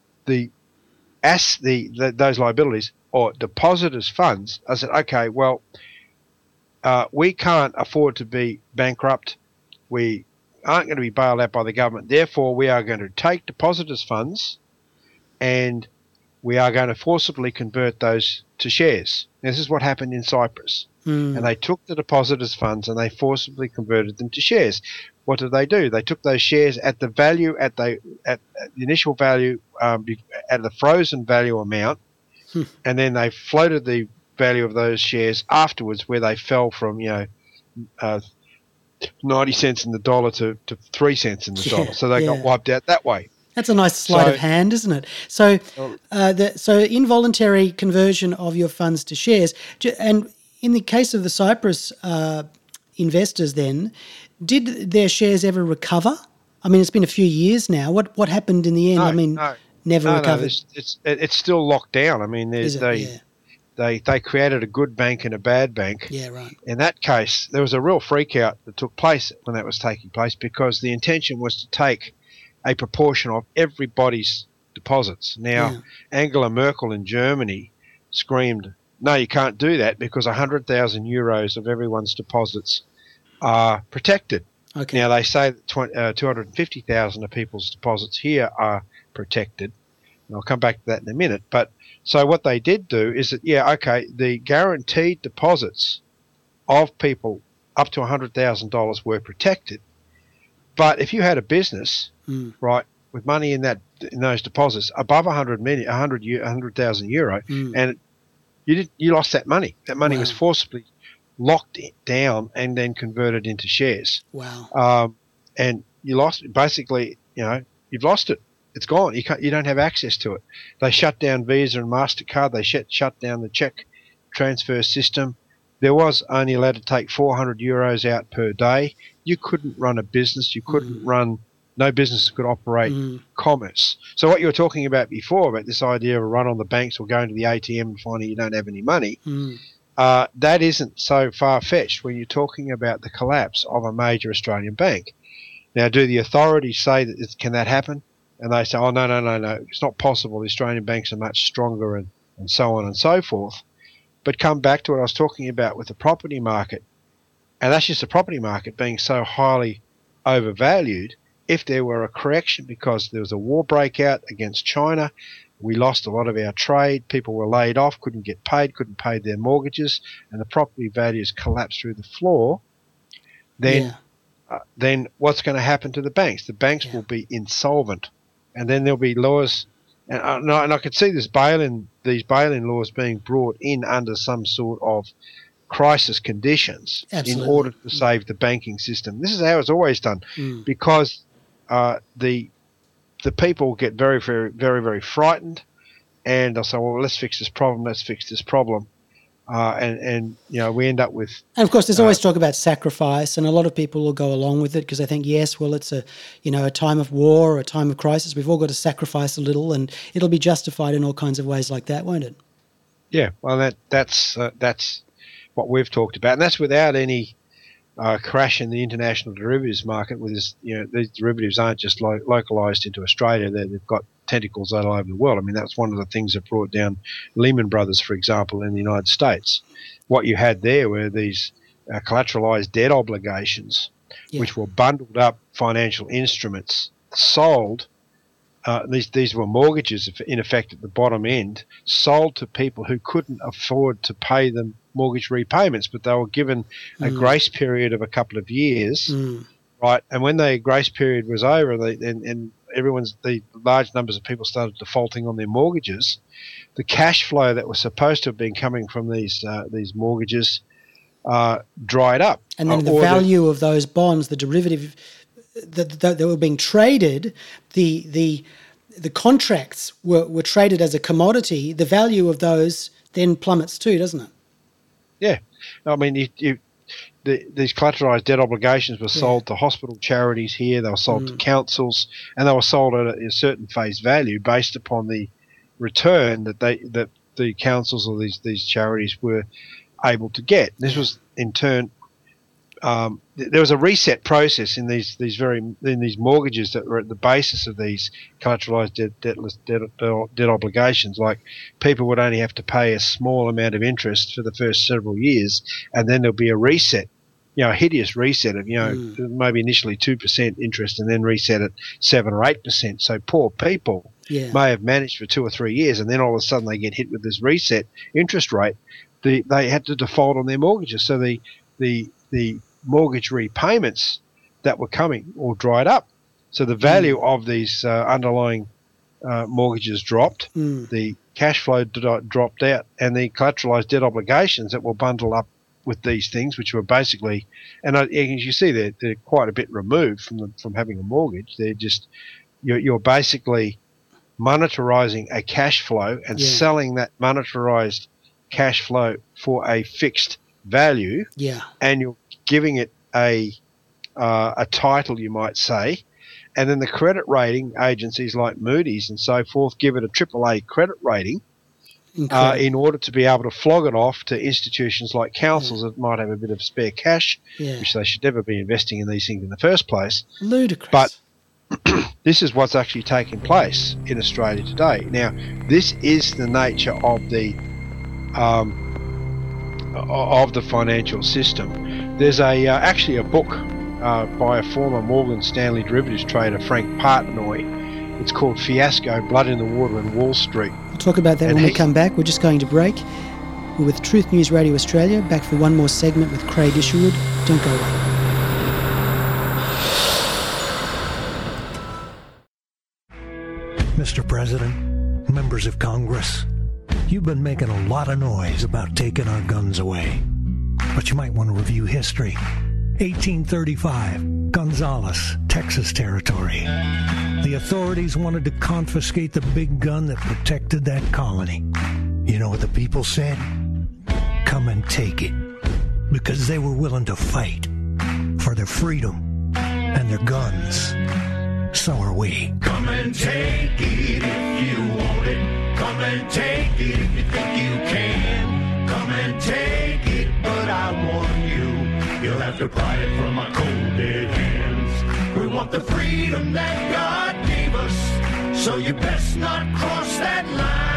those liabilities or depositors' funds, I said, okay, well, we can't afford to be bankrupt. We aren't going to be bailed out by the government. Therefore, we are going to take depositors' funds and we are going to forcibly convert those to shares. This is what happened in Cyprus. And they took the depositors' funds and they forcibly converted them to shares. What did they do? They took those shares at the value, at the initial value, at the frozen value amount, and then they floated the value of those shares afterwards, where they fell from 90 cents in the dollar to 3 cents in the dollar. So they got wiped out that way. That's a nice sleight of hand, isn't it? So, so involuntary conversion of your funds to shares. And in the case of the Cyprus investors, then, did their shares ever recover? I mean, it's been a few years now. What happened in the end? Never recovered. It's still locked down. I mean, they created a good bank and a bad bank. Yeah, right. In that case, there was a real freak out that took place when that was taking place, because the intention was to take a proportion of everybody's deposits. Now, Angela Merkel in Germany screamed, no, you can't do that, because 100,000 euros of everyone's deposits are protected. Okay. Now, they say that 250,000 of people's deposits here are protected. And I'll come back to that in a minute. But so what they did do is that, the guaranteed deposits of people up to $100,000 were protected. But if you had a business, right, with money in those deposits above 100,000 euro, and you lost that money. That money was forcibly locked down and then converted into shares. Wow. And you lost it. Basically, you've lost it. It's gone. You don't have access to it. They shut down Visa and MasterCard. They shut down the check transfer system. There was only allowed to take 400 euros out per day. You couldn't run a business. You couldn't no business could operate commerce. So what you were talking about before, about this idea of a run on the banks or going to the ATM and finding you don't have any money, that isn't so far-fetched when you're talking about the collapse of a major Australian bank. Now, do the authorities say that can that happen? And they say, oh, no, it's not possible. The Australian banks are much stronger and so on and so forth. But come back to what I was talking about with the property market. And that's just the property market being so highly overvalued. If there were a correction because there was a war breakout against China, we lost a lot of our trade, people were laid off, couldn't get paid, couldn't pay their mortgages, and the property values collapsed through the floor, then what's going to happen to the banks? The banks will be insolvent, and then there'll be laws, and I could see these bail-in laws being brought in under some sort of crisis conditions in order to save the banking system. This is how it's always done, because the people get very, very, very, very frightened, and they'll say, well, let's fix this problem, and we end up with... And, of course, there's always talk about sacrifice, and a lot of people will go along with it because they think, yes, well, it's a time of war or a time of crisis. We've all got to sacrifice a little, and it'll be justified in all kinds of ways like that, won't it? Yeah, well, that's what we've talked about, and that's without any crash in the international derivatives market. With this, these derivatives aren't just localized into Australia; they've got tentacles all over the world. I mean, that's one of the things that brought down Lehman Brothers, for example, in the United States. What you had there were these collateralized debt obligations, which were bundled up financial instruments sold. These were mortgages, in effect, at the bottom end, sold to people who couldn't afford to pay them mortgage repayments, but they were given a grace period of a couple of years, right? And when the grace period was over, the large numbers of people started defaulting on their mortgages, the cash flow that was supposed to have been coming from these mortgages dried up. And then the value of those bonds, the derivative that were being traded, the contracts were traded as a commodity. The value of those then plummets too, doesn't it? Yeah, I mean, these collateralized debt obligations were sold to hospital charities here. They were sold to councils, and they were sold at a certain face value based upon the return that the councils or these charities were able to get. This was in turn. There was a reset process in these mortgages that were at the basis of these collateralized debt obligations. Like, people would only have to pay a small amount of interest for the first several years, and then there'll be a reset, a hideous reset of maybe initially 2% interest, and then reset at 7 or 8%. So poor people may have managed for 2 or 3 years, and then all of a sudden they get hit with this reset interest rate. They had to default on their mortgages, so the mortgage repayments that were coming all dried up. So the value of these underlying mortgages dropped, the cash flow dropped out, and the collateralized debt obligations that were bundled up with these things, which were basically, and as you see, they're quite a bit removed from having a mortgage. They're just, you're basically monetarizing a cash flow and selling that monetarized cash flow for a fixed value, and you're giving it a title, you might say, and then the credit rating agencies like Moody's and so forth give it a AAA credit rating in order to be able to flog it off to institutions like councils that might have a bit of spare cash, which they should never be investing in these things in the first place. Ludicrous. But this is what's actually taking place in Australia today. Now, this is the nature of the financial system. There's actually a book by a former Morgan Stanley derivatives trader, Frank Partnoy. It's called Fiasco, Blood in the Water and Wall Street. We'll talk about that when we come back. We're just going to break. We're with Truth News Radio Australia, back for one more segment with Craig Isherwood. Don't go away. Mr. President, members of Congress, you've been making a lot of noise about taking our guns away. But you might want to review history. 1835, Gonzales, Texas Territory. The authorities wanted to confiscate the big gun that protected that colony. You know what the people said? Come and take it. Because they were willing to fight for their freedom and their guns. So are we. Come and take it if you want it. Come and take it if you think you can. Come and take it, but I warn you, you'll have to pry it from my cold dead hands. We want the freedom that God gave us, so you best not cross that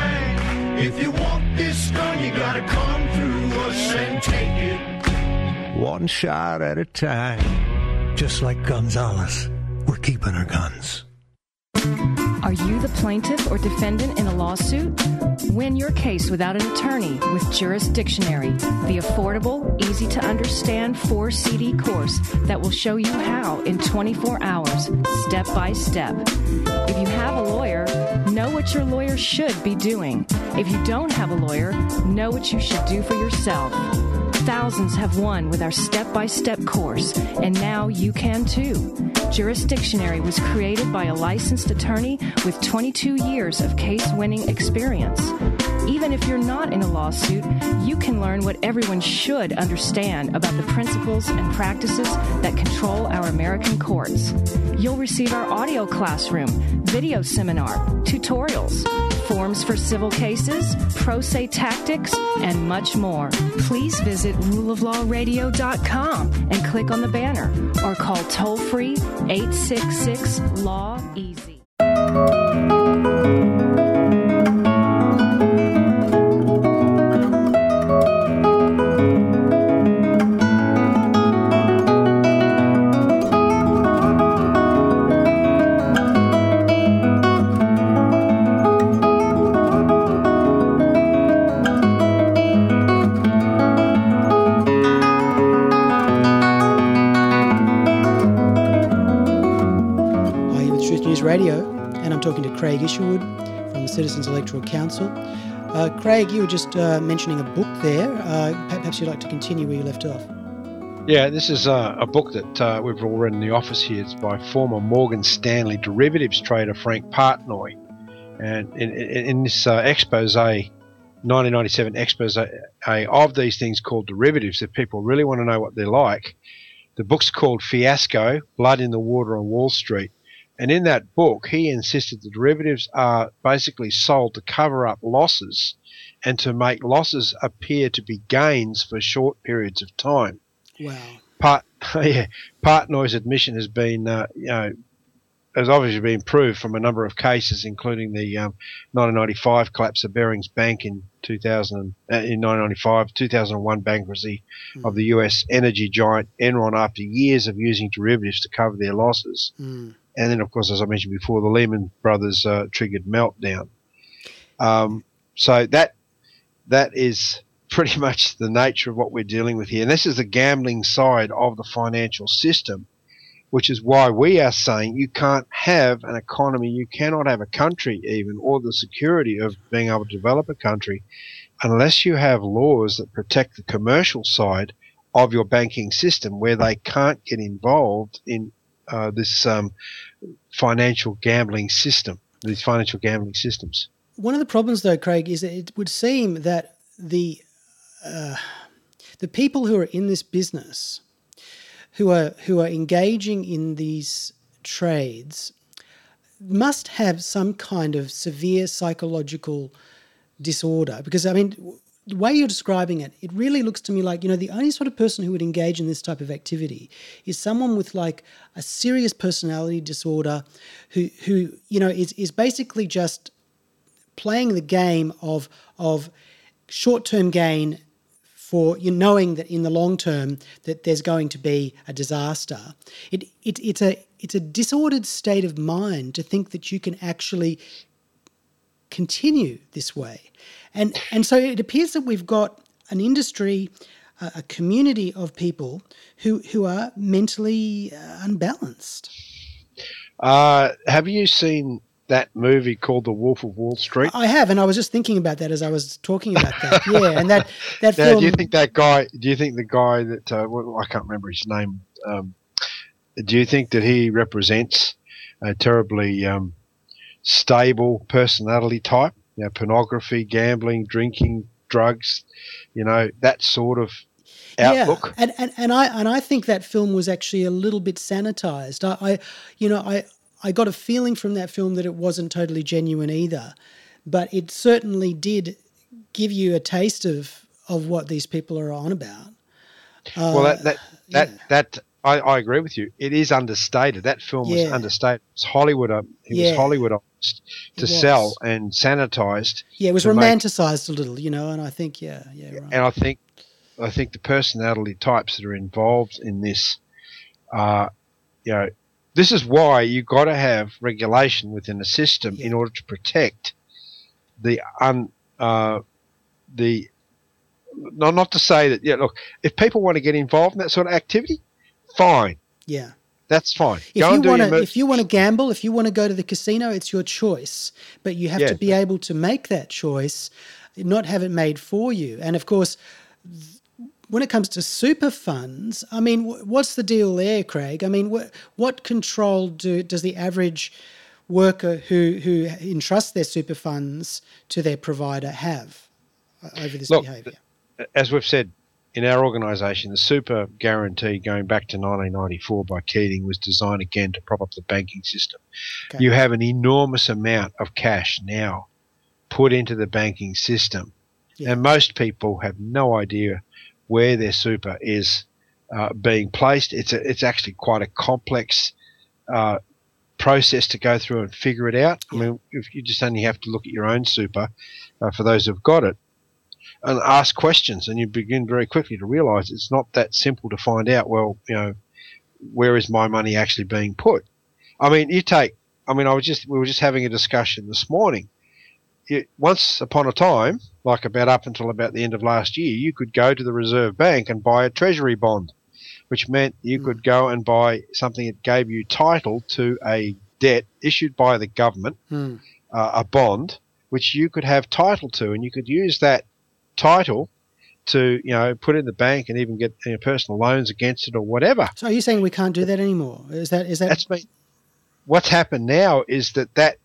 line. If you want this gun, you gotta come through us and take it. one shot at a time. Just like Gonzalez, we're keeping our guns. Are you the plaintiff or defendant in a lawsuit? Win your case without an attorney with Juris Dictionary, the affordable, easy-to-understand 4-CD course that will show you how in 24 hours, step by step. If you have a lawyer, know what your lawyer should be doing. If you don't have a lawyer, know what you should do for yourself. Thousands have won with our step-by-step course, and now you can too. Juris Dictionary was created by a licensed attorney with 22 years of case-winning experience. Even if you're not in a lawsuit, you can learn what everyone should understand about the principles and practices that control our American courts. You'll receive our audio classroom, video seminar, tutorials, forms for civil cases, pro se tactics, and much more. Please visit ruleoflawradio.com and click on the banner or call toll-free 866-LAW-EASY. Radio, and I'm talking to Craig Isherwood from the Citizens Electoral Council. Craig, you were just mentioning a book there. Perhaps you'd like to continue where you left off. Yeah, this is a book that we've all read in the office here. It's by former Morgan Stanley derivatives trader Frank Partnoy. And in this expose, 1997 expose of these things called derivatives, that people really want to know what they're like, the book's called Fiasco, Blood in the Water on Wall Street. And in that book, he insisted the derivatives are basically sold to cover up losses and to make losses appear to be gains for short periods of time. Wow. Partnoy's admission has been, has obviously been proved from a number of cases, including the 1995 collapse of Barings Bank in 1995, 2001 bankruptcy of the U.S. energy giant Enron after years of using derivatives to cover their losses. And then, of course, as I mentioned before, the Lehman Brothers triggered meltdown. So that is pretty much the nature of what we're dealing with here. And this is the gambling side of the financial system, which is why we are saying you can't have an economy, you cannot have a country even, or the security of being able to develop a country unless you have laws that protect the commercial side of your banking system, where they can't get involved in this financial gambling system, these financial gambling systems. One of the problems, though, Craig, is that it would seem that the people who are in this business, who are engaging in these trades, must have some kind of severe psychological disorder. Because, I mean, the way you're describing it, it really looks to me like, the only sort of person who would engage in this type of activity is someone with like a serious personality disorder who is basically just playing the game of short-term gain for knowing that in the long term that there's going to be a disaster. It's a disordered state of mind to think that you can actually continue this way. And so it appears that we've got an industry, a community of people who are mentally unbalanced. Have you seen that movie called The Wolf of Wall Street? I have, and I was just thinking about that as I was talking about that. Yeah, and that film. Do you think the guy that I can't remember his name? Do you think that he represents a terribly stable personality type? Pornography, gambling, drinking, drugs, that sort of outlook. Yeah, and I think that film was actually a little bit sanitized. I got a feeling from that film that it wasn't totally genuine either, but it certainly did give you a taste of what these people are on about. I agree with you. It is understated. That film was understated. It's Hollywood. It was Hollywood to sell and sanitized. Yeah, it was romanticized a little, and I think, right. And I think I think the personality types that are involved in this are, this is why you've got to have regulation within a system in order to protect not to say that, look, if people want to get involved in that sort of activity, fine. Yeah. That's fine. If you want to gamble, if you want to go to the casino, it's your choice. But you have to be able to make that choice, not have it made for you. And, of course, when it comes to super funds, I mean, what's the deal there, Craig? I mean, what control does the average worker who entrusts their super funds to their provider have over this behaviour? As we've said, in our organisation, the super guarantee going back to 1994 by Keating was designed again to prop up the banking system. Okay. You have an enormous amount of cash now put into the banking system, and most people have no idea where their super is being placed. It's actually quite a complex process to go through and figure it out. I mean, if you just only have to look at your own super, for those who've got it, and ask questions, and you begin very quickly to realise it's not that simple to find out, well, where is my money actually being put? I mean, we were just having a discussion this morning. Once upon a time, like up until about the end of last year, you could go to the Reserve Bank and buy a treasury bond, which meant you could go and buy something that gave you title to a debt issued by the government, a bond, which you could have title to, and you could use that title to put in the bank and even get personal loans against it or whatever. So are you saying we can't do that anymore? Is that what's happened now is that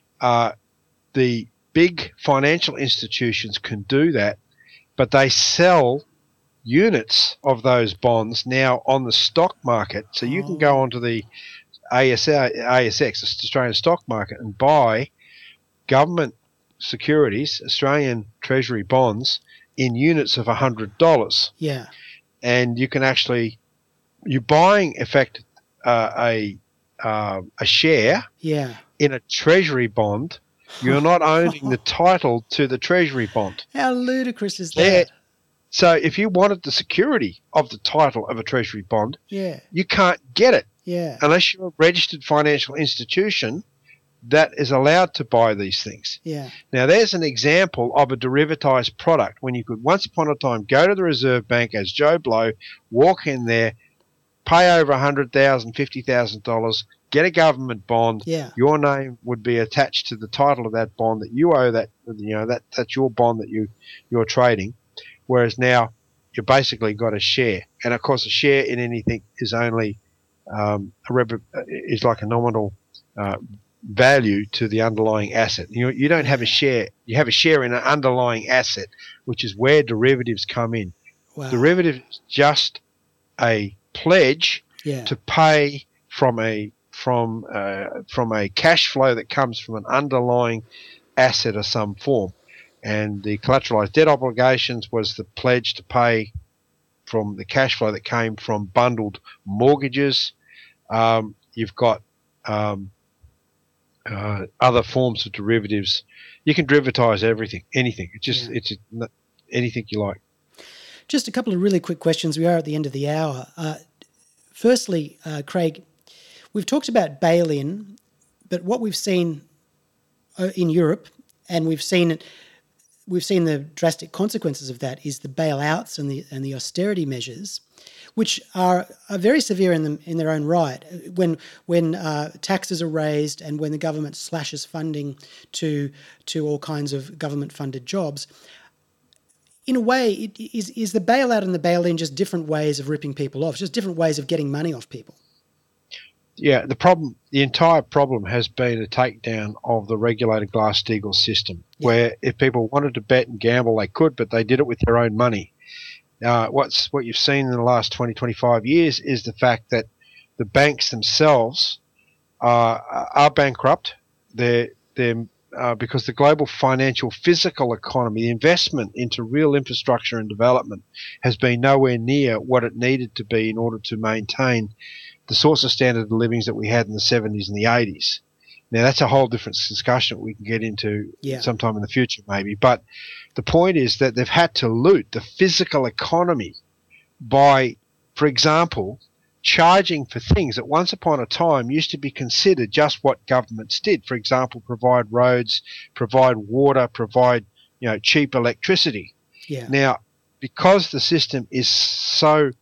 the big financial institutions can do that, but they sell units of those bonds now on the stock market. So you can go onto the ASX, Australian stock market, and buy government securities, Australian Treasury bonds, in units of $100. Yeah. And you can actually, you're buying, in fact, a share in a Treasury bond. You're not owning the title to the Treasury bond. How ludicrous is that? So if you wanted the security of the title of a Treasury bond, you can't get it unless you're a registered financial institution that is allowed to buy these things. Yeah. Now, there's an example of a derivatized product when you could once upon a time go to the Reserve Bank as Joe Blow, walk in there, pay over $100,000, $50,000, get a government bond. Yeah. Your name would be attached to the title of that bond that you owe. That's your bond that you're trading. Whereas now you basically got a share, and of course a share in anything is only is like a nominal value to the underlying asset. You don't have a share. You have a share in an underlying asset, which is where derivatives come in. Wow. Derivative is just a pledge to pay from a cash flow that comes from an underlying asset of some form. And the collateralized debt obligations was the pledge to pay from the cash flow that came from bundled mortgages. You've got other forms of derivatives. You can derivatize anything. It's anything you like. Just a couple of really quick questions. We are at the end of the hour. Firstly, Craig, we've talked about bail-in, but what we've seen in Europe, and we've seen the drastic consequences of that, is the bailouts and the austerity measures, which are very severe in their own right. When taxes are raised and when the government slashes funding to all kinds of government-funded jobs, in a way, is the bailout and the bail-in just different ways of ripping people off, just different ways of getting money off people? Yeah, the entire problem has been a takedown of the regulated Glass-Steagall system, where if people wanted to bet and gamble, they could, but they did it with their own money. What you've seen in the last 20, 25 years is the fact that the banks themselves are bankrupt. They're because the global financial physical economy, the investment into real infrastructure and development, has been nowhere near what it needed to be in order to maintain the sorts of standard of livings that we had in the 70s and the 80s. Now, that's a whole different discussion we can get into sometime in the future, maybe. But the point is that they've had to loot the physical economy by, for example, charging for things that once upon a time used to be considered just what governments did. For example, provide roads, provide water, provide, cheap electricity. Yeah. Now, because the system is so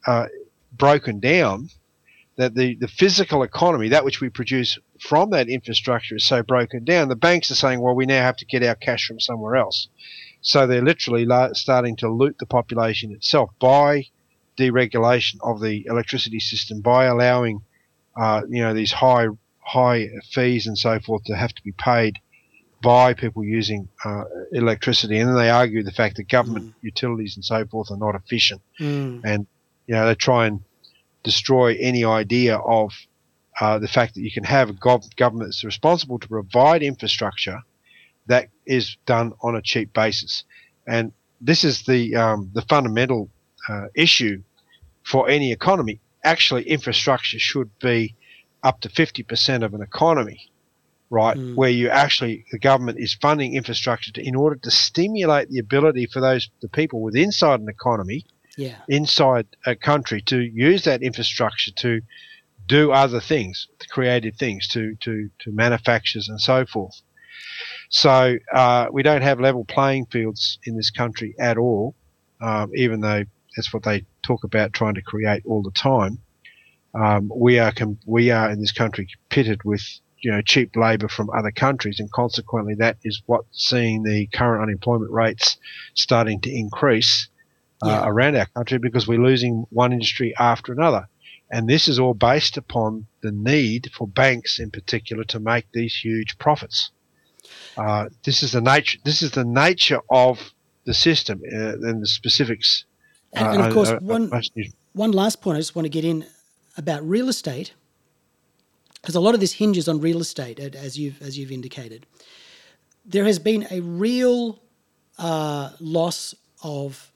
broken down, that the physical economy, that which we produce from that infrastructure, is so broken down, the banks are saying, well, we now have to get our cash from somewhere else. So they're literally starting to loot the population itself by deregulation of the electricity system, by allowing these high fees and so forth to have to be paid by people using electricity. And then they argue the fact that government utilities and so forth are not efficient. And they try and destroy any idea of the fact that you can have a government that's responsible to provide infrastructure that is done on a cheap basis. And this is the fundamental issue for any economy. Actually, infrastructure should be up to 50% of an economy, right? Where the government is funding infrastructure in order to stimulate the ability for the people inside an economy, inside a country, to use that infrastructure to do other things, creative things, to manufactures and so forth. So we don't have level playing fields in this country at all, even though that's what they talk about trying to create all the time. We are in this country pitted with cheap labour from other countries, and consequently that is what's seeing the current unemployment rates starting to increase around our country, because we're losing one industry after another. And this is all based upon the need for banks in particular to make these huge profits. This is the nature of the system and the specifics. And of course, one last point I just want to get in about real estate, because a lot of this hinges on real estate, as you've indicated. There has been a real loss of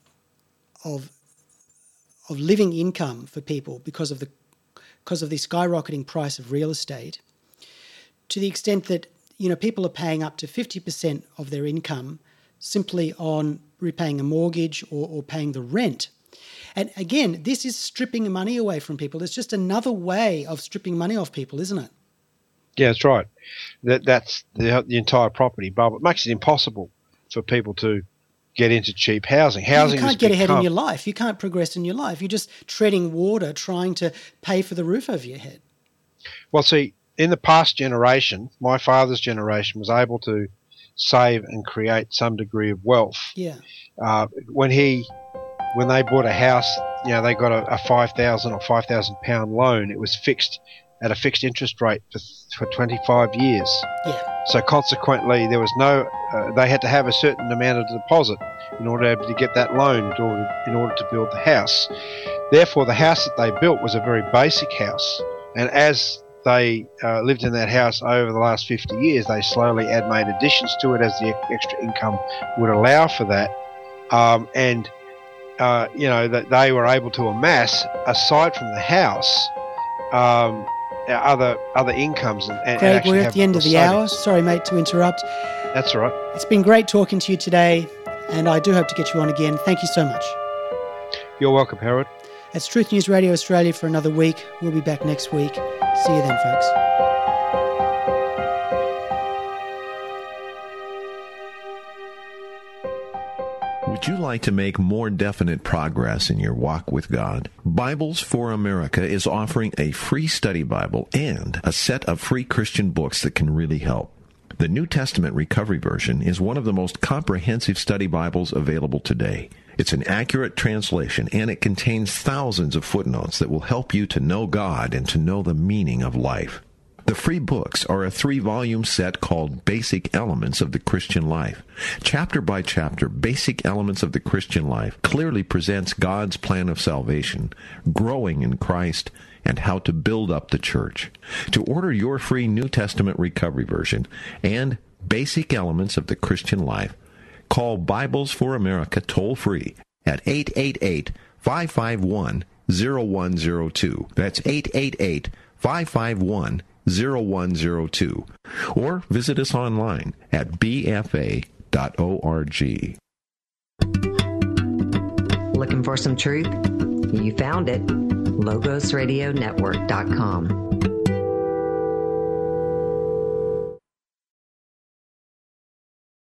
living income for people because of the skyrocketing price of real estate, to the extent that people are paying up to 50% of their income simply on repaying a mortgage or paying the rent. And again, this is stripping money away from people. It's just another way of stripping money off people, isn't it? Yeah, that's right. That's the entire property bubble. It makes it impossible for people to get into cheap housing. You can't get ahead in your life. You can't progress in your life. You're just treading water trying to pay for the roof over your head. Well, see, in the past generation, my father's generation was able to save and create some degree of wealth. Yeah. When they bought a house, they got a £5,000 or £5,000 loan. It was fixed at a fixed interest rate for 25 years. Yeah. So consequently, there was they had to have a certain amount of deposit in order to get that loan in order to build the house. Therefore, the house that they built was a very basic house. And as they lived in that house over the last 50 years, they slowly made additions to it as the extra income would allow for that. That they were able to amass, aside from the house, other incomes. And Craig, we're at the end of the hour. Sorry, mate, to interrupt. That's all right. It's been great talking to you today, and I do hope to get you on again. Thank you so much. You're welcome, Harold. That's Truth News Radio Australia for another week. We'll be back next week. See you then, folks. Would you like to make more definite progress in your walk with God? Bibles for America is offering a free study Bible and a set of free Christian books that can really help. The New Testament Recovery Version is one of the most comprehensive study Bibles available today. It's an accurate translation, and it contains thousands of footnotes that will help you to know God and to know the meaning of life. The free books are a 3-volume set called Basic Elements of the Christian Life. Chapter by chapter, Basic Elements of the Christian Life clearly presents God's plan of salvation, growing in Christ, and how to build up the church. To order your free New Testament Recovery Version and Basic Elements of the Christian Life, call Bibles for America toll-free at 888-551-0102. That's 888-551-0102. 0102 or visit us online at bfa.org. Looking for some truth? You found it. LogosRadioNetwork.com.